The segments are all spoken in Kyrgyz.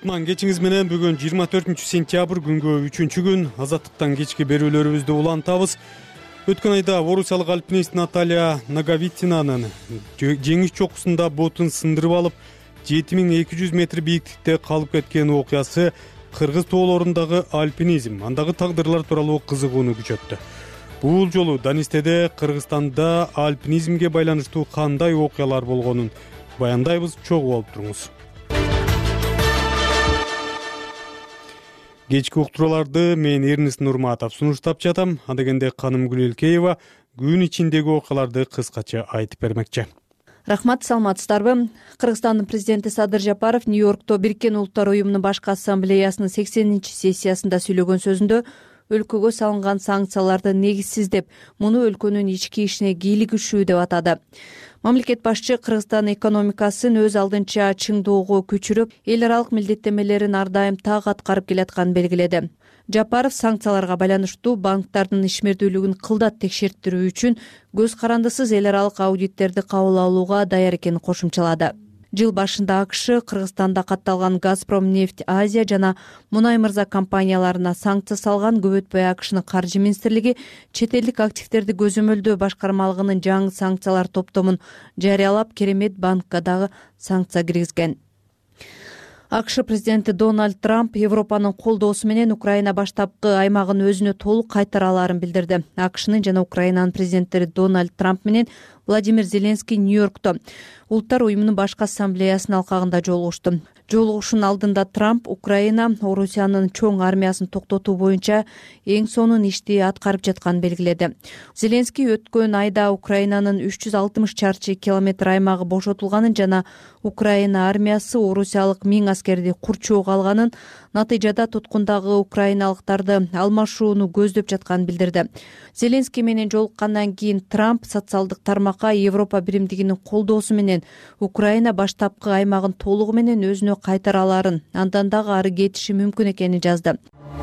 кутман кечиңиз менен. Бүгүн 24-сентябрь күнгө 3-күн азаттыктан кечки берүүлөрүбүздү улантабыз. Өткөн айда орусиялык альпинист Наталья Наговицинанын жеңиш чокусунда ботун сындырып алып 7200 метр бийиктикте калып кеткен окуясы кыргыз тоолорундагы альпинизм, андагы тагдырлар тууралуу кызыгууну күчөттү. Бул жолу Данистеде, Кыргызстанда альпинизмге байланыштуу кандай окуялар болгонун баяндайбыз, чогуу болуп туруңуз. Кечки уктурууларды мен Эрнест Нурматов сунуштап жатам. Адегенде Каным Гүлелкеева күн ичиндеги окуяларды кыскача айтып бермекчи. Рахмат, саламатсыздарбы? Кыргызстандын президенти Садыр Жапаров Нью-Йоркто Бириккен Улуттар уюмунун башкы ассамблеясынын 80-сессиясында сүйлөгөн сөзүндө өлкөгө салынган санкцияларды негизсиз деп, муну өлкөнүн ички ишине кийлигишүү деп атады. Мамлекет башчы Кыргызстан экономикасын өз алдынча чыңдоого күчүрөп, эл аралык милдеттенмелерин ар дайым так аткарып келатканын белгиледи. Жапаров санкцияларга байланыштуу банктардын ишмердүүлүгүн кылдат текшертирүү үчүн көз карандысыз эл аралык аудиттерди кабыл алууга даяр экенин кошумчалады. Жыл башында АКШ Кыргызстанда катталган Газпромнефть Азия жана Мунай Мырза компанияларына санкция салган. Көп өтпөй АКШнын каржы министрлиги чет элдик активдерди көзөмөлдөө башкармалыгынын жаңы санкциялар топтомун жарыялап, Керемет банкка дагы санкция киргизген. АКШ президенти Дональд Трамп Европанын колдоосу менен Украина баштапкы аймагын өзүнө толук кайтара алаарын билдирди. АКШнын жана Украинанын президенттери Дональд Трамп менен Владимир Зеленский Нью-Йоркто Улуттар уюмунун башкы ассамблеясынын алкагында жолугушту. Жолугушуунун алдында Трамп Украина Орусиянын чоң армиясын токтотуу боюнча эң сонун ишти аткарып жатканын белгиледи. Зеленский өткөн айда Украинанын 360 чарчы километр аймагы бошотулганын жана Украина армиясы орусиялык 1000 аскерди курчоого алганын, натыйжада туткундагы украиналыктарды алмашууну көздөп жатканын билдирди. Зеленский менен жолуккандан кийин Трамп социалдык тармакка Европа биримдигинин колдоосу менен Украина баштапкы аймагын толугу менен өзүнө кайтара алаарын, андан дагы ары кетиши мүмкүн экенин жазды.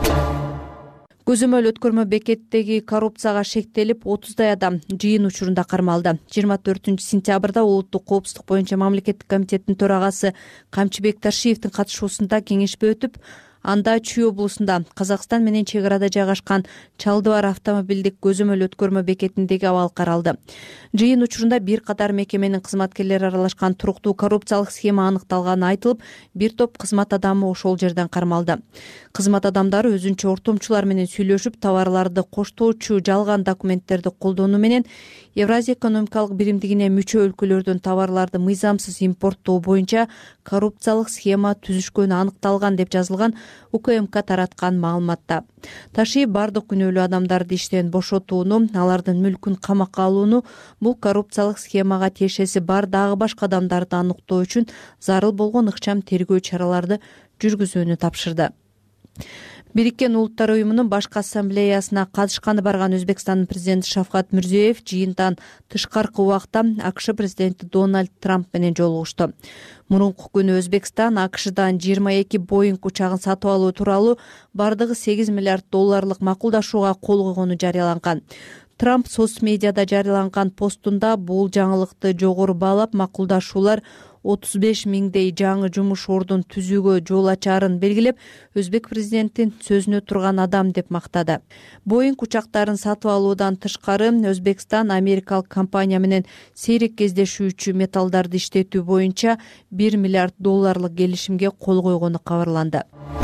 Көзөмөл өткөрмө бекеттеги коррупцияга шектелип, 30дай адам жыйын учурунда кармалды. 24-сентябрда улуттук коопсуздук боюнча мамлекеттик комитеттин төрагасы Камчыбек Таршиевдин катышуусунда кеңешпе өтүп, анда Чүй облусунда Казакстан менен чек арада жайгашкан Чалдыбар автомобилдик көзөмөл өткөрмө бекетиндеги абал каралды. Жыйын учурунда бир катар мекеменин кызматкерлери аралашкан туруктуу коррупциялык схема аныкталганы айтылып, бир топ кызмат адамы ошол жерден кармалды. Кызмат адамдары өзүнчө ортомчулар менен сүйлөшүп, товарларды коштоочу жалган документтерди колдонуу менен Евразия экономикалык биримдигине мүчө өлкөлөрдөн товарларды мыйзамсыз импорттоо боюнча коррупциялык схема түзүшкөнү аныкталган деп жазылган УКМК тараткан маалыматта. Ташиев бардык күнөөлүү адамдарды иштен бошотууну, алардын мүлкүн камакка алууну, бул коррупциялык схемага тиешеси бар дагы башка адамдарды аныктоо үчүн зарыл болгон ыкчам тергөө чараларды жүргүзүүнү тапшырды. Бириккен Улуттар уюмунун башкы ассамблеясына катышканы барган Өзбекстандын президенти Шавкат Мирзиёев жыйынтан тышкаркы убакта АКШ президенти Дональд Трамп менен жолугушту. Мурунку күнү Өзбекстан АКШдан 22 Боинг учагын сатып алуу тууралуу бардыгы $8 миллиард макулдашууга кол койгону жарыяланган. Трамп соцмедиада жарыяланган постунда бул жаңылыкты жогору баалап, макулдашуулар 35 миңдей жаңы жумуш ордун түзүүгө жол ачаарын белгилеп, Өзбек президентин сөзүнө турган адам деп мактады. Боинг учактарын сатып алуудан тышкары Өзбекстан америкалык компания менен сейрек кездешүүчү металлдарды иштетүү боюнча $1 миллиард келишимге кол койгону кабарланды.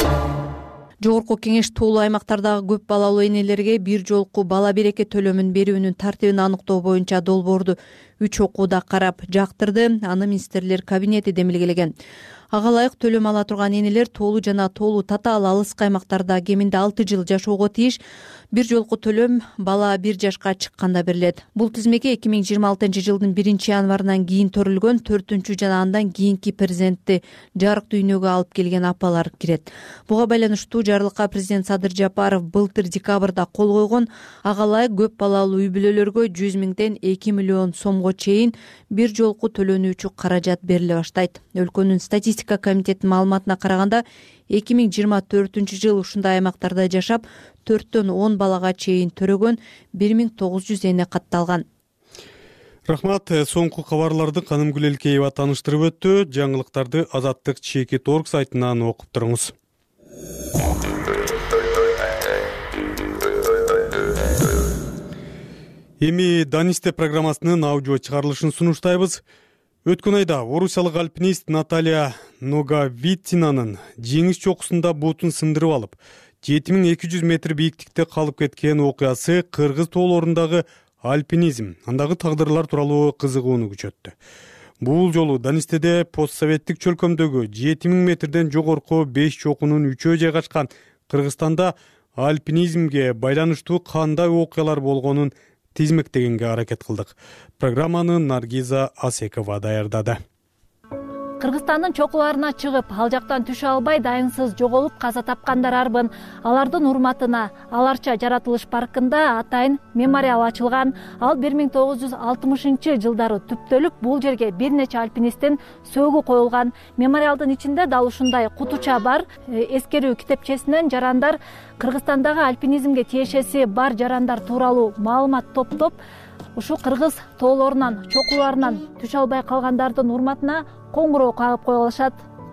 Жогорку кеңеш тоолуу аймактардагы көп балалуу энелерге бир жолку бала береке төлөмүн берүүнүн тартибин аныктоо боюнча долбоорду 3 окууда карап жактырды. Аны министрлер кабинети демилгелеген. Ага ылайык төлөм ала турган энелер тоолуу жана тоолуу татаал алыскы аймактарда кеминде 6 жыл жашоого тийиш. Бир жолку төлөм бала 1 жашка чыкканда берилет. Бул тизмеге 2026 жылдын 1-январынан кийин төрүлгөн 4 жана андан кийинки президентти жарык дүйнөгө алып келген апалар кирет. Буга байланыштуу жарлыкка президент Садыр Жапаров былтыр декабрда кол койгон. Ага ылайык көп балалуу үй бүлөлөргө 100 миңден 2 миллион сомго чейин бир жолку төлөнүүчү каражат бериле баштайт. Өлкөнүн статистика комитетинин маалыматына караганда 2024 жыл ушундай аймактарда жашап 4-10 балага чейин төрөгөн 1900 эне катталган. Рахмат. Соңку кабарларды Канымгүл Элкеева тааныштырып өттү. Жаңылыктарды Азаттык Чекит.org сайтынан окуп туруңуз. Эми Данисте программасынын аудио чыгарылышын сунуштайбыз. Өткөн айда орусиялык альпинист Наталья Нагавитинанын жеңиш чокусунда бутун сындырып алып, 7200 метр бийиктикте калып кеткен окуясы кыргыз тоолорундагы альпинизм, андагы тагдырлар тууралуу кызыгууну күчөттү. Бул жолу Данистеде постсоветтик чөлкөмдөгү 7000 метрден жогорку 5 чокунун 3-өө жайгашкан Кыргызстанда альпинизмге байланыштуу кандай окуялар болгонун тизмектегенге аракет кылдык. Программаны Наргиза Асекова даярдады. Кыргызстандын чокуларына чыгып, ал жактан түшө албай дайынсыз жоголуп каза тапкандар арбын. Алардын урматына Аларча жаратылыш паркында атайын мемориал ачылган. Ал 1960-жылдары түптөлүп, бул жерге бир нече альпинисттин сөөгү коюлган. Мемориалдын ичинде дал ушундай кутуча бар. Эскерүү китепчесинен жарандар Кыргызстандагы альпинизмге тиешеси бар жарандар тууралуу маалымат топтоп, ушу кыргыз тоолорунан, чокуларынан түшө албай калгандардын урматына коңгуроо кагып кое алышат.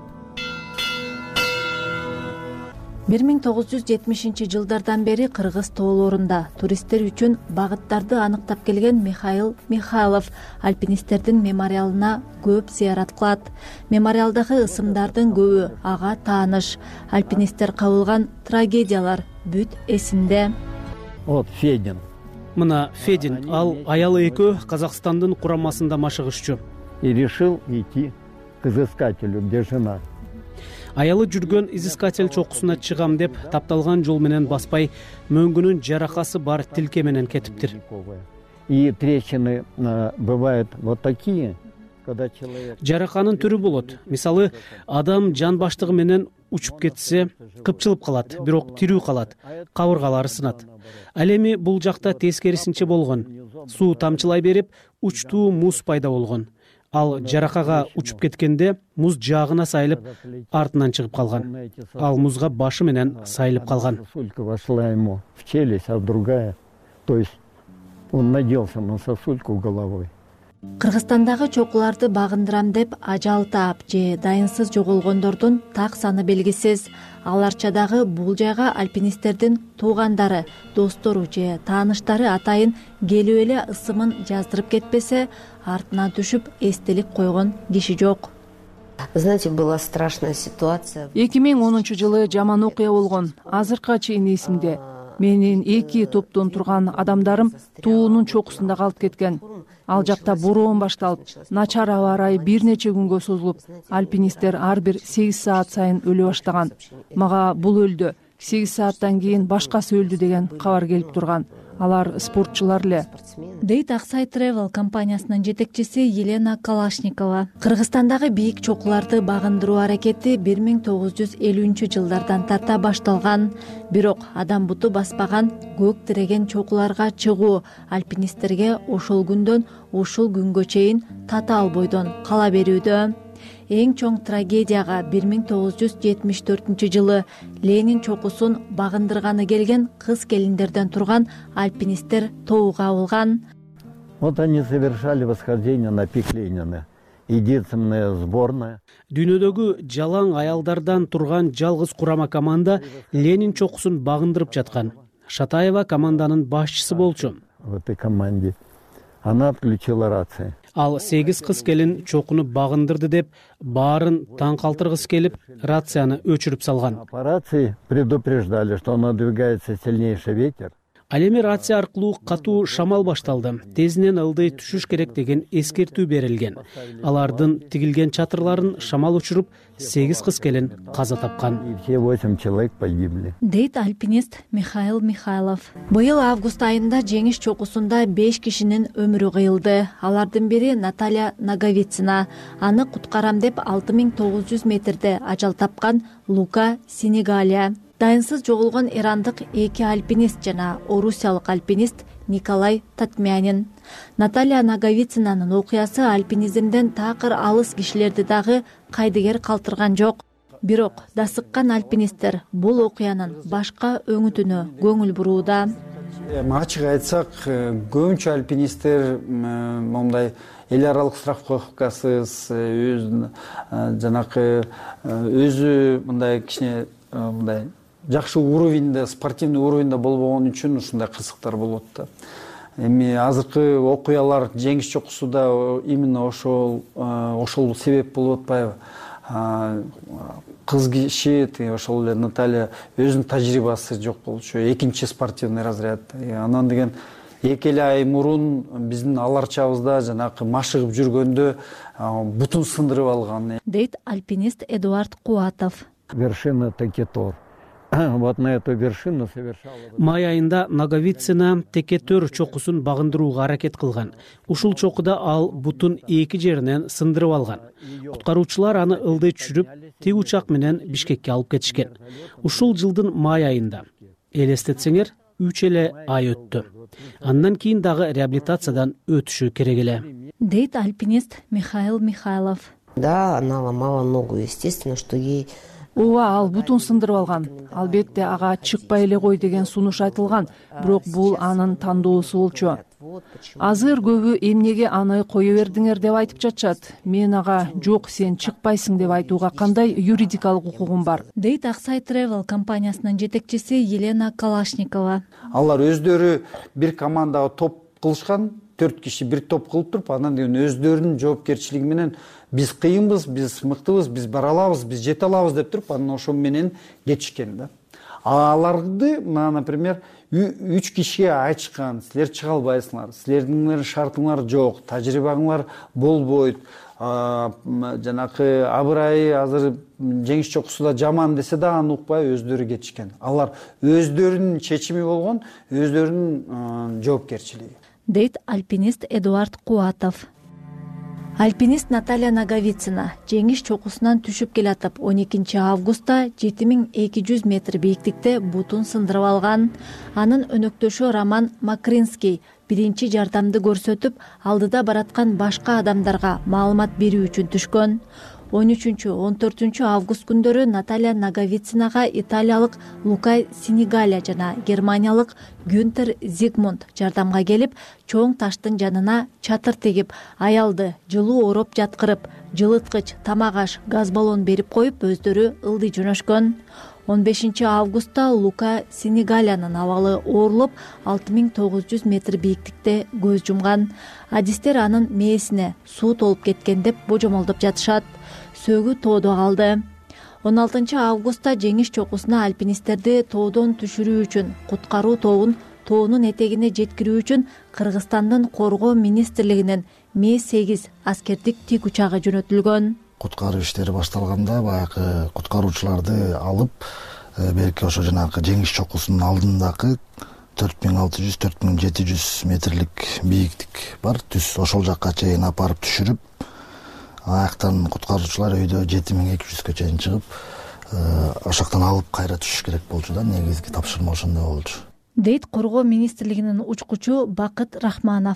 1970-жылдардан бери кыргыз тоолорунда туристтер үчүн багыттарды аныктап келген Михаил Михайлов альпинисттердин мемориалына көп зыярат кылат. Мемориалдагы ысымдардын көбү ага тааныш. Альпинисттер кабылган трагедиялар бүт эсинде. Вот Федин. Мына Федин, ал аялы экөө Казакстандын курамасында машыгышчу. И решил идти к изыскателю, где жена. Аялы жүргөн изыскатель чокусуна чыгам деп тапталган жол менен баспай, мөңгүнүн жаракасы бар тилке менен кетиптир. И трещины бывают вот такие, когда человек... Жараканын түрү болот. Мисалы, адам жан баштыгы менен учуп кетсе, кыпчылып калат, бирок тирүү калат, кабыргалары сынат. Ал эми бул жакта тескерисинче болгон. Суу тамчылай берип, учтуу муз пайда болгон. Ал жаракага учуп кеткенде муз жаагына сайылып, артынан чыгып калган. Ал музга башы менен сайылып калган. Сосулька вошла ему в челюсть, а другая. То есть он наделся на сосульку головой. Кыргызстандагы чокуларды багындырам деп ажал таап же дайынсыз жоголгондордун так саны белгисиз. Аларчадагы бул жайга альпинисттердин туугандары, достору же тааныштары атайын келип эле ысымын жаздырып кетпесе, артынан түшүп эстелик койгон киши жок. Знаете, была страшная ситуация. 2010-жылы жаман окуя болгон. Азыркыга чейин эсимде. Менин 2 топтон турган адамдарым туунун чокусунда калып кеткен. Ал жакта бороон башталып, начар аба ырайы бир нече күнгө созулуп, альпинисттер ар бир 8 саат сайын өлө баштаган. Мага бул өлдү, 8 сааттан кийин башкасы өлдү деген кабар келип турган. Алар спортчулар эле. Дейт Аксай Travel компаниясынын жетекчиси Елена Калашникова. Кыргызстандагы бийик чокуларды багындыруу аракети 1950-жылдардан тарта башталган. Бирок адам буту баспаган, көк тиреген чокуларга чыгуу альпинисттерге ошол күндөн ушул күнгө чейин тата албойдон кала берүүдө. Эң чоң трагедияга 1974-жылы Ленин чокусун багындырганы келген кыз келиндерден турган альпинисттер тоого кабылган. Вот они совершали восхождение на пик Ленина. Единственная сборная. Дүйнөдөгү жалаң аялдардан турган жалгыз курама команда Ленин чокусун багындырып жаткан. Шатаева команданын башчысы болчу. В этой команде. Она отключила рации. Ал 8 кыз келин чокуну багындырды деп баарын таң калтыргысы келип, рацияны өчүрүп салган. По рации предупреждали, что надвигается сильнейший ветер. Ал эми рация аркылуу катуу шамал башталды. Тезинен ылдый түшүш керек деген эскертүү берилген. Алардын тигилген чатырларын шамал учуруп, 8 кыз келин каза тапкан. И все 8 человек погибли. Дейт альпинист Михаил Михайлов. Быйыл август айында жеңиш чокусунда 5 кишинин өмүрү кыйылды. Алардын бири Наталья Нагавитина. Аны куткарам деп 6900 метрде ажал тапкан Лука Сенегалия. Дайынсыз жоголгон ирандык 2 альпинист жана орусиялык альпинист Николай Татмянин. Наталья Нагавитинанын окуясы альпинизмден такыр алыс кишилерди дагы кайдыгер калтырган жок. Бирок дасыккан альпинисттер бул окуянын башка өңүтүнө көңүл бурууда. Ачык айтсак, көбүнчө альпинисттер мондай эл аралык страховкасыз жанакы өзү мындай кичине мындай жакшы уровеньде, спортивный уровеньде болбогон үчүн ушундай кырсыктар болот да. Эми азыркы окуялар жеңиш чокусуда именно ошол себеп болуп атпайбы? Кыз киши ошол эле Наталья өзүнүн тажрыйбасы жок болчу, экинчи спортивный разряд. Анан деген 2 ай мурун биздин аларчабызда жанакы машыгып жүргөндө бутун сындырып алган, дейт альпинист Эдуард Куатов. Вершина Текетор. Вот на эту вершину совершала... Май айында Наговицина Текетөр чокусун багындырууга аракет кылган. Ушул чокуда ал бутун 2 жеринен сындырып алган. Куткаруучулар аны ылдый түшүрүп, тик учак менен Бишкекке алып кетишкен. Ушул жылдын май айында. Элестетсеңер, 3 эле ай өттү. Андан кийин дагы реабилитациядан өтүшү керек эле. Дейт альпинист Михаил Михайлов. Да, она ломала ногу, естественно, что ей... Ооба, ал бутун сындырып алган. Албетте ага чыкпай эле кой деген сунуш айтылган, бирок бул анын тандоосу болчу. Азыр көбү эмнеге аны кое бердиңер деп айтып жатышат. Мен ага жок, сен чыкпайсың деп айтууга кандай юридикалык укугум бар? Дейт Аксай Travel компаниясынын жетекчиси Елена Калашникова. Алар өздөрү бир командага топ кылышкан, 4 киши бир топ кылып туруп, анан деген өздөрүнүн жоопкерчилиги менен биз кыйынбыз, биз мыктыбыз, биз бара алабыз, биз жете алабыз деп туруп, анан ошо менен кетишкен да. Аларды, например, 3 кишиге айтышкан, силер чыга албайсыңар, силердин шартыңар жок, тажрыйбаңар болбойт, жанакы абырайы азыр жеңиш чокусуда жаман десе да аны укпай өздөрү кетишкен. Алар өздөрүнүн чечими болгон, өздөрүнүн жоопкерчилиги. Дейт альпинист Эдуард Куатов. Альпинист Наталья Наговицина жеңиш чокусунан түшүп келатып 12 августта 7200 метр бийиктикте бутун сындырып алган. Анын өнөктөшү Роман Макринский биринчи жардамды көрсөтүп, алдыда бараткан башка адамдарга маалымат берүү үчүн түшкөн. 13-14 август күндөрү Наталья Наговицинага италиялык Лука Синегаля жана германиялык Гюнтер Зигмунд жардамга келип, чоң таштын жанына чатыр тегип, аялды жылуу ороп жаткырып, жылыткыч, тамак аш, газ баллон берип коюп, өздөрү ылдый жөнөшкөн. 15 августта Лука Синегалянын абалы оорулуп, 6900 метр бийиктикте көз жумган. Адистер анын мээсине суу толуп кеткен деп божомолдоп жатышат. Сөөгү тоодо калды. 16 августта жеңиш чокусуна альпинисттерди тоодон түшүрүү үчүн куткаруу тобун тоонун этегине жеткирүү үчүн Кыргызстандын Коргоо министрлигинин Ми-8 аскердик тик учагы жөнөтүлгөн. Куткаруу иштери башталганда баягы куткаруучуларды алып, берки ошо жанагы жеңиш чокусунун алдындагы 4600-4700 метрлик бийиктик бар, түз ошол жакка чейин апарып түшүрүп, аяктан куткаруучулар өйдө 7200 чейин чыгып, ошоктон алып кайра түшүш керек болчу да, негизги тапшырма ошондой болчу. Дейт Коргоо министрлигинин учкучу Бакыт Рахманов.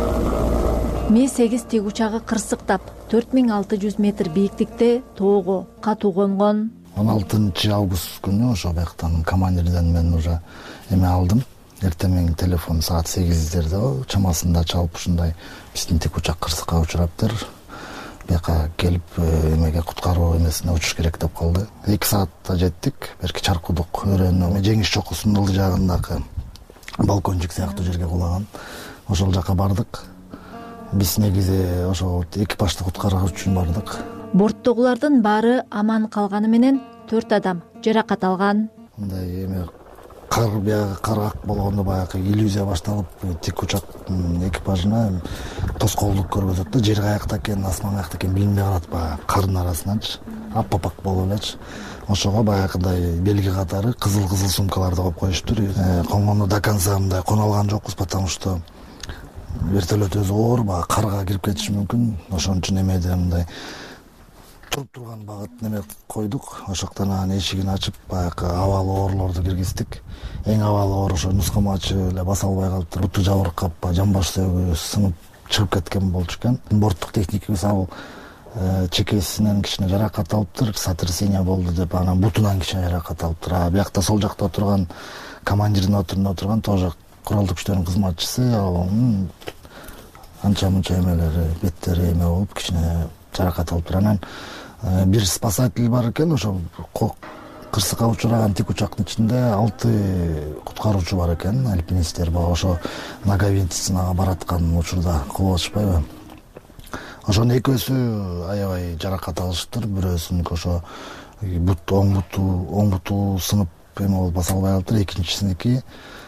Ми-8 тик учагы кырсыктап 4600 метр бийиктикте тоого катуу конгон. 16 август күнү ошо бияктан командирден мен уже эме алдым. Эртең телефон саат 8-дерде чамасында чалып ушундай биздин тик учак кырсыкка учураптыр. Бияка келип эмеге куткаруу эмесине учуш керек деп калды. 2 саатта жеттик. Берки Чаркудук өрөөнү жеңиш чокусунун ылдый жагындагы балкончик сыяктуу жерге кулаган. Ошол жака бардык. Биз негизи ошо экипажды куткаруу үчүн бардык. Борттогулардын баары аман калганы менен 4 адам жаракат алган. Мындай эме каргак болгондо баягы иллюзия башталып, тик учактын экипажына тоскоолдук көргөзөт да, жер каякта экен, асман каякта экен билинбей калат, баягы кардын арасынанчы, аппапак болуп элечи. Ошого баягыдай белги катары кызыл сумкаларды коюп коюштур. Конгондо до конца мындай коно алган жокпуз, потому что вертолет өзү оор, баягы карга кирип кетиши мүмкүн. Ошон үчүн эмеде мындай туруп турган багыт неме койдук. Ошоктон анын эшигин ачып, баягы абалы оорлорду киргиздик. Эң абалы оор ошо нускамачы эле баса албай калыптыр. Буту жабыркап, жамбаш сөөгү сынып чыгып кеткен болчу экен. Борттук техникибиз ал чекесинен кичине жаракат алыптыр, сотрясение болду деп, анан бутунан кичине жаракат алыптыр. Биякта сол жакта отурган командирдин отурунда отурган тоже куралдуу күчтөрдүн кызматчысы, анын анча мынча эмелери, беттери эме болуп кичине жаракат алыптыр. Анан бир спасатель бар экен, ошо кырсыкка учураган тик учактын ичинде 6 куткаруучу бар экен, альпинисттер. Ошо Наговицинага бараткан учурда кол ачпайбы. Ошонун экөөсү аябай жаракат алышыптыр. Бирөөсүнүкү ошо оң буту сынып эме болуп баса албай калыптыр. Экинчисиники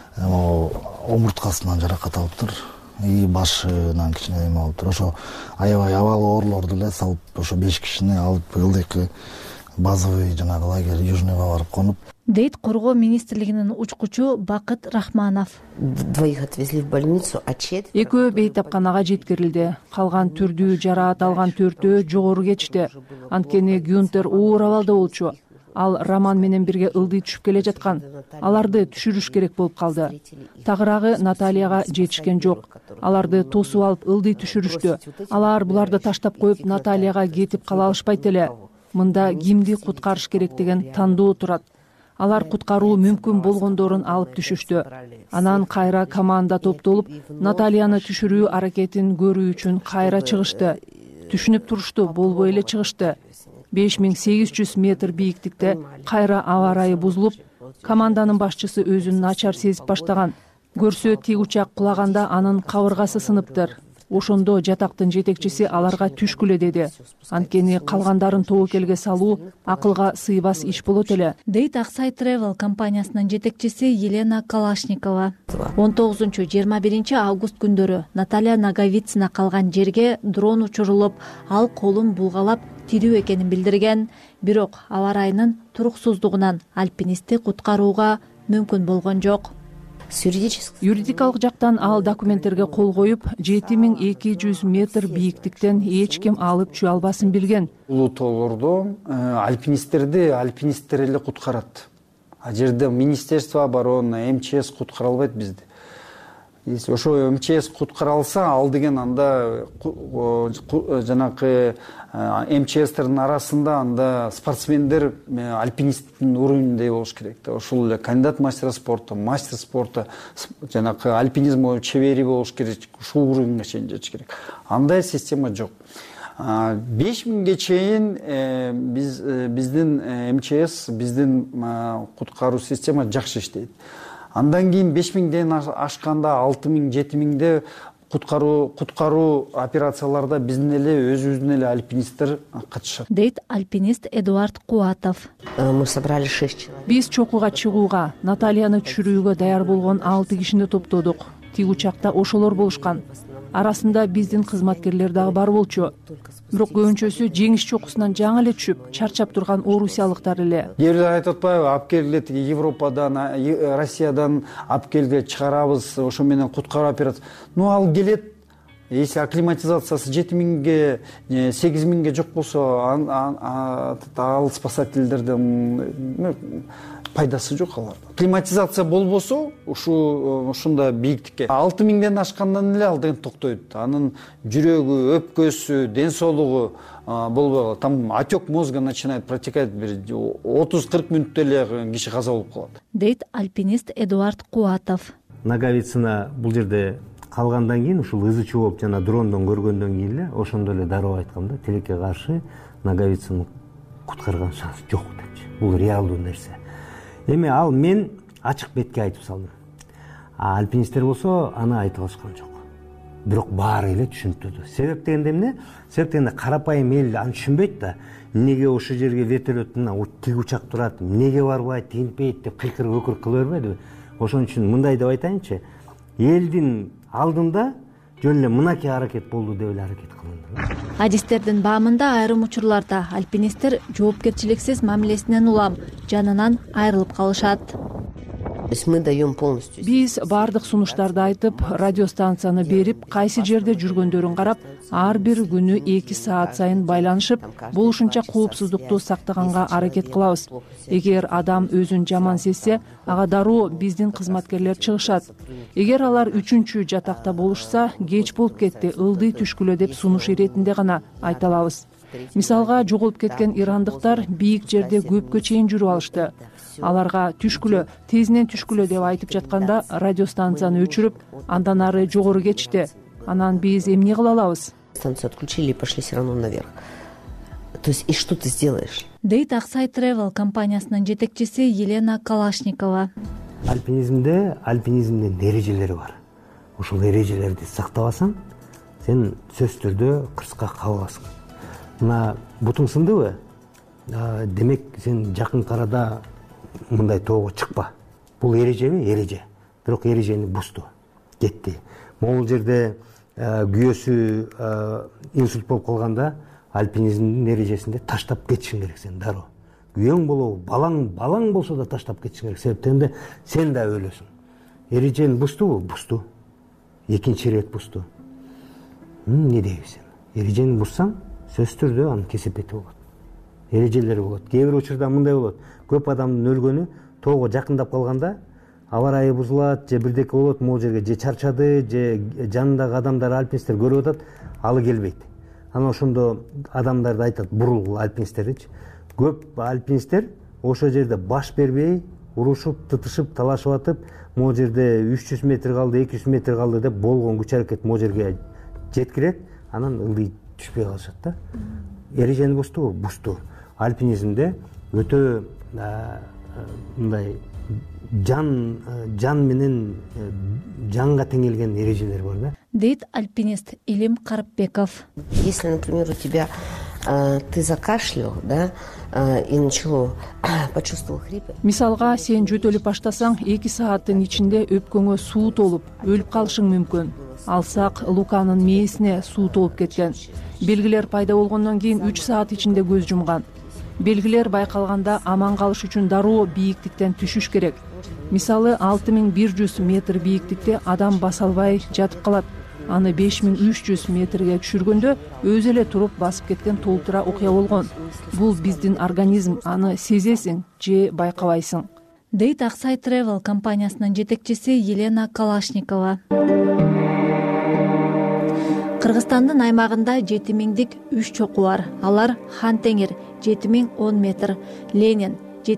омурткасынан жаракат алыптыр. И башынан кичине эме болуптур. Ошо аябай абалы оорулорду эле салып, ошо 5 кишини алып ылдыйкы базовый жанагы лагерь Южныйга барып конуп, дейт Коргоо министрлигинин учкучу Бакыт Рахманов. 2 отвезли в больницу, а 4 экөө бейтапканага жеткирилди. Калган түрдүү жараат алган 4-өө жогору кетишти. Анткени Гюнтер оор абалда болчу. Ал Роман менен бирге ылдый түшүп келе жаткан. Аларды түшүрүш керек болуп калды. Тагыраагы Натальяга жетишкен жок. Аларды тосуп алып ылдый түшүрүштү. Алар буларды таштап коюп Натальяга кетип кала алышпайт эле. Мында кимди куткарыш керек деген тандоо турат. Алар куткаруу мүмкүн болгондорун алып түшүштү. Анан кайра команда топтолуп, Натальяны түшүрүү аракетин көрүү үчүн кайра чыгышты. Түшүнүп турушту, болбой эле чыгышты. 5800 метр бийиктикте кайра аба ырайы бузулуп, команданын башчысы өзүн начар сезип баштаган. Көрсө тик учак кулаганда анын кабыргасы сыныптыр. Ошондо жатактын жетекчиси аларга түшкүлө деди. Анткени калгандарын тобокелге салуу акылга сыйбас иш болот эле, дейт Аксай Travel компаниясынын жетекчиси Елена Калашникова. 19-21 август күндөрү Наталья Наговицина калган жерге дрон учурулуп, ал колун булгалап тирүү экенин билдирген. Бирок аба ырайынын туруксуздугунан альпинистти куткарууга мүмкүн болгон жок. Юридикалык жактан ал документтерге кол коюп, 7200 метр бийиктиктен эч ким алып чүй албасын билген. Улуу тоолордо альпинисттер эле куткарат. А жерде министерство обороны, МЧС куткара албайт бизди. Если ошо МЧС куткара алса, ал деген анда жанакы МЧСтердин арасында анда спортсмендер альпинисттин уровенинде болуш керек да. Ошол эле кандидат мастер спорта, жанакы альпинизм чебери болуш керек, ушул уровенге чейин жетиш керек. Андай система жок. 5000ге чейин биздин МЧС, биздин куткаруу система жакшы иштейт. Андан кийин 5000ден ашканда 6000-7000де куткаруу операцияларда биздин эле өзүбүздүн эле альпинисттер катышат, дейт альпинист Эдуард Куатов. Мы собрали 6 человек. Биз чокуга чыгууга, Натальяны түшүрүүгө даяр болгон 6 кишини топтодук. Тик учакта ошолор болушкан. Арасында биздин кызматкерлер дагы бар болчу. Бирок көбүнчөсү жеңиш чокусунан жаңы эле түшүп, чарчап турган орусиялыктар эле. Кээбирлер айтып атпайбы, алып келгиле тиги Европадан, Россиядан алып келгиле чыгарабыз, ошо менен куткаруу операция. Ал келет, если акклиматизациясы 7000ге, 8000ге жок болсо, ал спасательдердин пайдасы жок аларда. Климатизация болбосо, ушунда бийиктикке 6000ден ашкандан эле ал деген токтойт. Анын жүрөгү, өпкөсү, ден соолугу болбой калат. Там отек мозга начинает протекать, 30-40 мүнөттө эле киши каза болуп калат, дейт альпинист Эдуард Куатов. Наговицина бул жерде калгандан кийин, ушул ызычуу болуп жана дрондон көргөндөн кийин эле ошондо эле дароо айткам да, тилекке каршы Наговицину куткарган шанс жок депчи. Бул реалдуу нерсе. Эми ал мен ачык бетке айтып салдым. Альпинисттер болсо аны айтып алышкан жок. Бирок баары эле түшүнүктүү. Себеп дегенде эмне? Себеп дегенде карапайым эл аны түшүнбөйт да. Эмнеге ошол жерге вертолет менен тиг учак турат, эмнеге барбайт, тигинтпейт деп кыйкырып өкүрүп кыла бербейди. Ошон үчүн мындай деп айтайынчы, элдин алдында жөн эле мынакей аракет болду деп эле аракет кылынды. Адистердин баамында айрым учурларда альпинисттер жоопкерчиликсиз мамилесинен улам жанынан айрылып калышат. Мы даем полностью. Биз бардык сунуштарды айтып, радиостанцияны берип, кайсы жерде жүргөндөрүн карап, ар бир күнү 2 саат сайын байланышып, болушунча коопсуздукту сактаганга аракет кылабыз. Эгер адам өзүн жаман сезсе, ага дароо биздин кызматкерлер чыгышат. Эгер алар 3-чү жатакта болушса, кеч болуп кетти, ылдый түшкүлө деп сунуш иретинде гана айта алабыз. мисалга жоголуп кеткен ирандыктар бийик жерде көпкө чейин жүрүп алышты. Аларга түшкүлө, тезинен түшкүлө деп айтып жатканда радиостанцияны өчүрүп, андан ары жогору кетишти. Анан биз эмне кыла алабыз? Станцию отключили и пошли все равно наверх. То есть и что ты сделаешь? дейт Аксай Travel компаниясынын жетекчиси Елена Калашникова. Альпинизмде эрежелери бар. Ушул эрежелерди сактабасаң, сен сөзсүз түрдө кырсыкка каласың. Мына бутуң сындыбы? Демек сен жакын арада мындай тоого чыкпа. Бул эрежеби? Эреже. Бирок эрежени бузду. Кетти. Могул жерде күйөөсү инсульт болуп калганда альпинизмдин эрежесинде таштап кетишиң керек сен дароо. Күйөөң болобу, балаң болсо да таштап кетишиң керек. Себептен сен да өлөсүң. Эрежени буздубу? Бузду. Экинчи ирет бузду. Не дейбиз сен? Эрежени бузсаң, сөзсүз түрдө анын кесепети болот. Эрежелери болот. Кээ бир учурда мындай болот. Көп адамдын өлгөнү тоого жакындап калганда аба ырайы бузулат, же бирдеке болот, могул жерге же чарчады, же жанындагы адамдар альпинисттер көрүп атат, алы келбейт. Анан ошондо адамдарды айтат, бурул альпинисттердичи. Көп альпинисттер ошол жерде баш бербей, урушуп, тытышып, талашып атып, могул жерде 300 метр калды, 200 метр калды деп болгон күч аракет могул жерге жеткирет, анан ылдый түшпөй калышат да. Эрежени буздубу? Бузду. Альпинизмде өтө мындай жан менен жанга теңелген эрежелер бар да. Дейт альпинист Илим Карпбеков. Если, например, у тебя ты закашлял, да, и начало почувствовал хрипы. Мисалга сен жөтөлүп баштасаң, 2 сааттын ичинде өпкөңө суу толуп, өлүп калышың мүмкүн. Алсак Луканын мээсине суу толуп кеткен. Белгилер пайда болгондон кийин 3 саат ичинде көз жумган. Белгилер байкалганда аман калыш үчүн дароо бийиктиктен түшүш керек. Мисалы 6100 метр бийиктикте адам баса албай жатып калат. Аны 5300 метрге түшүргөндө өзү эле туруп басып кеткен толтура окуя болгон. Бул биздин организм, аны сезесиң же байкабайсың. Дейт Аксай Travel компаниясынын жетекчиси Елена Калашникова. Кыргызстандын аймагында 7000дик 3 чоку бар. Алар Хантеңир 7010 метр, Ленин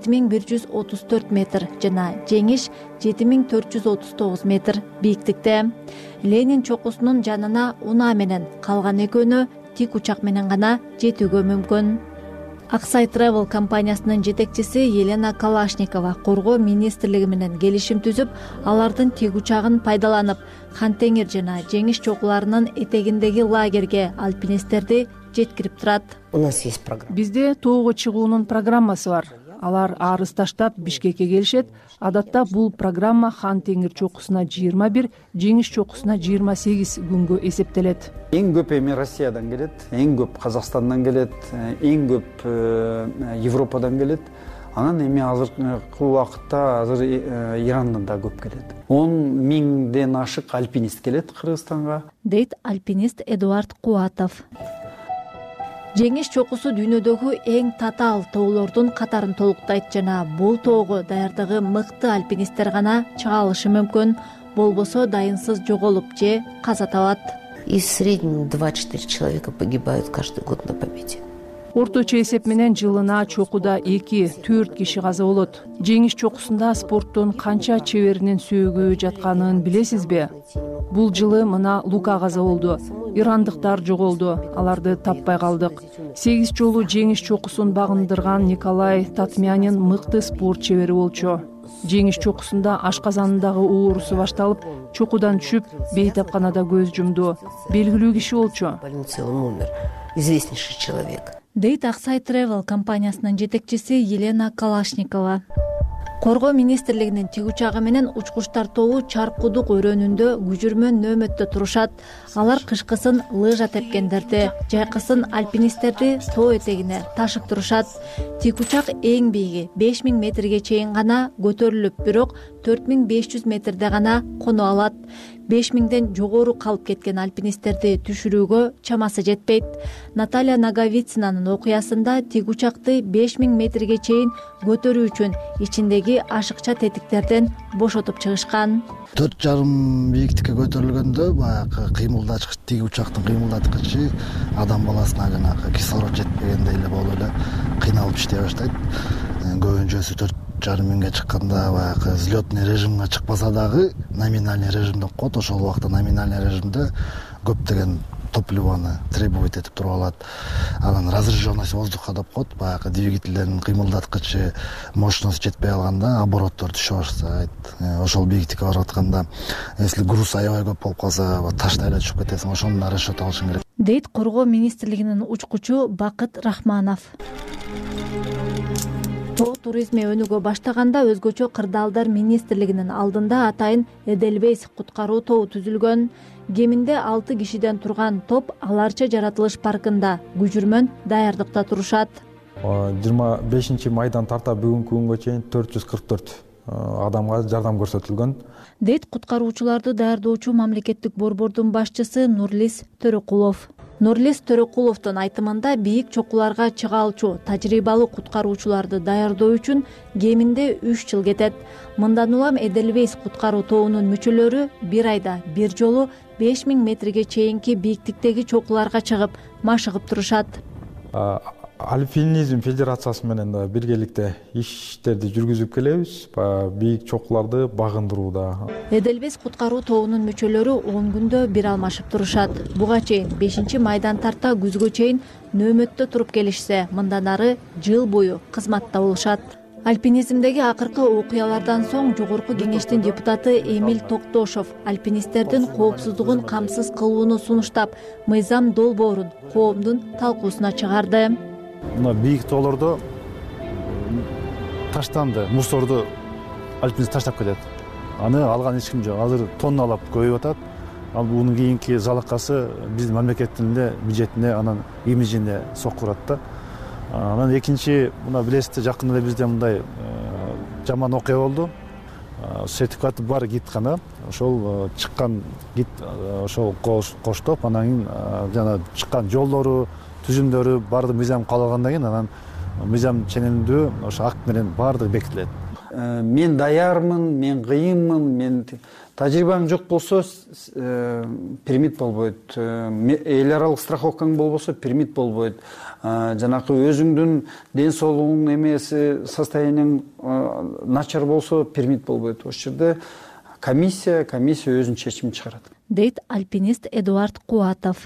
7134 метр жана Жеңиш 7439 метр бийиктикте. Ленин чокусунун жанына унаа менен, калган экөөнү тик учак менен гана жетүүгө мүмкүн. Аксай Travel компаниясынын жетекчиси Елена Калашникова коргоо министрлиги менен келишим түзүп, алардын тик учагын пайдаланып, Хантеңир жана Жеңиш чокуларынын этегиндеги лагерге альпинисттерди жеткирип турат. У нас есть программа. Бизде тоого чыгуунун программасы бар. Алар арыз таштап Бишкекке келишет. Адатта бул программа Хантеңир чокусуна 21, Жеңиш чокусуна 28 күнгө эсептелет. Эң көп эми Россиядан келет, эң көп Казакстандан келет, эң көп Европадан келет. Анан эми азыркы убакытта Ирандан да көп келет. 10 миңден ашык альпинист келет Кыргызстанга. Дейт альпинист Эдуард Куатов. Жеңиш чокусу дүйнөдөгү эң татаал тоолордун катарын толуктайт жана бул тоого даярдыгы мыкты альпинисттер гана чыга алышы мүмкүн, болбосо дайынсыз жоголуп же каза табат. И в среднем 2-4 человека погибают каждый год на Победе. Орточо эсеп менен жылына чокуда 2-4 киши каза болот. Жеңиш чокусунда спорттун канча чеберинин сөөгү жатканын билесизби? Бул жылы мына Лука каза болду. Ирандыктар жоголду, аларды таппай калдык. 8 жолу Жеңиш чокусун багындырган Николай Татмянин мыкты спорт чебери болчу. Жеңиш чокусунда ашказанындагы оорусу башталып, чокудан түшүп, бейтапканада көз жумду. Белгилүү киши болчу. Известнейший человек. Дейт Аксай Travel компаниясынын жетекчиси Елена Калашникова. Коргоо министрлигинин тик учагы менен учкучтар тобу Чаркудук өрөөнүндө күжүрмөн нөөмөттө турушат. Алар кышкысын лыжа тепкендерди, жайкысын альпинисттерди тоо этегине ташып турушат. Тик учак эң бийиги 5000 метрге чейин гана көтөрүлүп, бирок 4500 метрде гана коно алат. 5000ден жогору калып кеткен альпинисттерди түшүрүүгө чамасы жетпейт. Наталья Наговицинанын окуясында тик учакты 5000 метрге чейин көтөрүү үчүн ичиндеги бийлиги ашыкча тетиктерден бошотуп чыгышкан. 4,5 бийиктикке көтөрүлгөндө баягы кыймылдачкыч, тиги учактын кыймылдаткычы адам баласына жанагы кислород жетпегендей эле болуп эле кыйналып иштей баштайт. Көбүнчөсү 4,5 миңге чыкканда баягы взлетный режимге чыкпаса дагы номинальный режимде коет. Ошол убакта номинальный режимде көптөгөн топливону требовать этип туруп алат. Анан разряженность воздуха деп коет. Баягы двигательдердин кыймылдаткычы мощность жетпей калганда обороттор түшө баштайт. Ошол бийиктикке барып атканда, если груз аябай көп болуп калса, таштай эле түшүп кетесиң. Ошону расчет алышың керек. Дейт Коргоо министрлигинин учкучу Бакыт Рахманов. Тоо туризми өнүгө баштаганда өзгөчө кырдаалдар министрлигинин алдында атайын Эдельвейс куткаруу тобу түзүлгөн. Кеминде 6 кишиден турган топ Аларча жаратылыш паркында күжүрмөн даярдыкта турушат. 25 майдан тарта бүгүнкү күнгө чейин 444 адамга жардам көрсөтүлгөн. Дейт куткаруучуларды даярдоочу мамлекеттик борбордун башчысы Нурлис Төрөкулов. Нурлис Төрөкуловдун айтымында бийик чокуларга чыга алчу тажрыйбалуу куткаруучуларды даярдоо үчүн кеминде 3 жыл кетет. Мындан улам Эдельвейс куткаруу тобунун мүчөлөрү бир айда бир жолу 5000 метрге чейинки бийиктиктеги чокуларга чыгып, машыгып турушат. Альпинизм федерациясы менен да биргеликте иштерди жүргүзүп келебиз, бийик чокуларды багындырууда. Эдельвейс куткаруу тобунун мүчөлөрү 10 күндө бир алмашып турушат. Буга чейин 5-майдан тарта күзгө чейин нөөмөттө туруп келишсе, мындан ары жыл бою кызматта болушат. Альпинизмдеги акыркы окуялардан соң Жогорку кеңештин депутаты Эмиль Токтошов альпинисттердин коопсуздугун камсыз кылууну сунуштап, мыйзам долбоорун коомдун талкуусуна чыгарды. Мына бийик тоолордо таштанды, мусорду альпинист таштап кетет. Аны алган эч ким жок. Азыр тонналап көбөйүп атат. Ал бунун кийинки залакасы биздин мамлекеттин эле бюджетине, анан имиджине сокку урат да. Анан экинчи, мына билесиздер, жакында эле бизде мындай жаман окуя болду. Сертификаты бар гид гана, ошол чыккан гид ошол коштоп, анан кийин жана чыккан жолдору, түзүмдөрү баардыгы мыйзам кабыл кийин анан мыйзам ченемдүү ошо акт менен баардыгы бекитилет. Мен даярмын, мен кыйынмын, мен тажрыйбаң жок болсо пермит болбойт. Эл аралык страховкаң болбосо пермит болбойт. Жанакы өзүңдүн ден соолугуң эмеси, состоянияң начар болсо пермит болбойт. Ошол жерде комиссия өзүнүн чечимин чыгарат. Дейт альпинист Эдуард Куатов.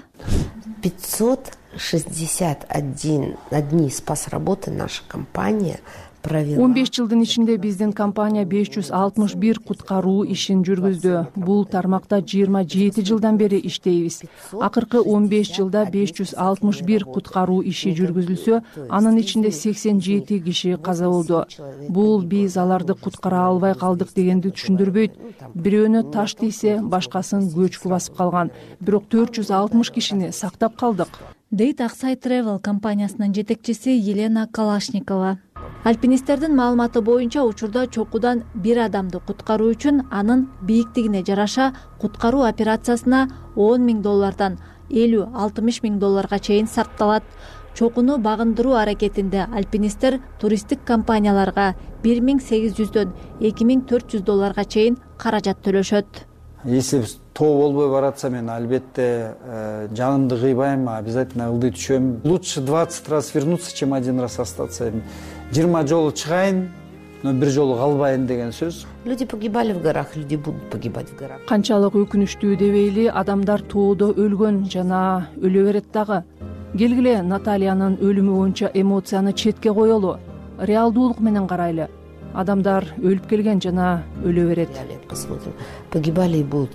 561 спасработы наша компания провела. 15 жылдын ичинде биздин компания 561 куткаруу ишин жүргүздү. Бул тармакта 27 жылдан бери иштейбиз. Акыркы 15 жылда 561 куткаруу иши жүргүзүлсө, анын ичинде 87 киши каза болду. Бул биз аларды куткара албай калдык дегенди түшүндүрбөйт. Бирөөнө таш тийсе, башкасын көчкү басып калган. Бирок 460 кишини сактап калдык. Дейт Аксай Travel компаниясынын жетекчиси Елена Калашникова. Альпинисттердин маалыматы боюнча учурда чокудан бир адамды куткаруу үчүн анын бийиктигине жараша куткаруу операциясына $10,000 $50-60,000 чейин сарпталат. Чокуну багындыруу аракетинде альпинисттер туристтик компанияларга $1,800 $2,400 чейин каражат төлөшөт. Если тоо болбой баратса, мен албетте жанымды кыйбайм, обязательно ылдый түшөм. Лучше 20 раз вернуться, чем один раз остаться. 20 жолу чыгайын, но бир жолу калбайын деген сөз. Люди погибали в горах, люди будут погибать в горах. Канчалык өкүнүчтүү дебейли, адамдар тоодо өлгөн жана өлө берет дагы. Келгиле Натальянын өлүмү боюнча эмоцияны четке коелу. Реалдуулук менен карайлы. Адамдар өлүп келген жана өлө берет. Посмотрим. Погибали и будут.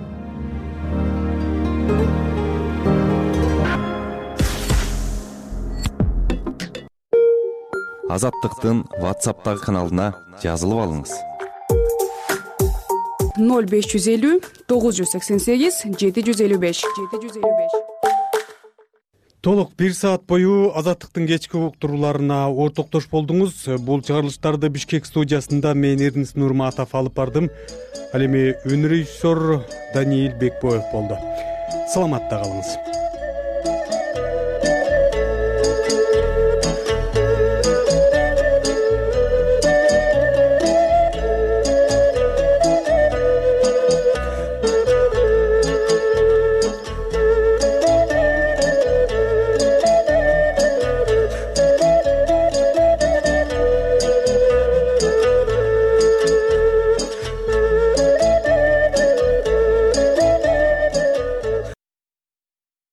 Азаттыктын WhatsApp'тагы каналына жазылып алыңыз. 0550 988 755. Толук 1 саат бою Азаттыктын кечки уктурууларына ортоктош болдуңуз. Бул чыгарылыштарды Бишкек студиясында мен Эрнис Нурматов алып бардым. Ал эми өнөр режиссер Даниил Бекбоев болду. Саламатта калыңыз.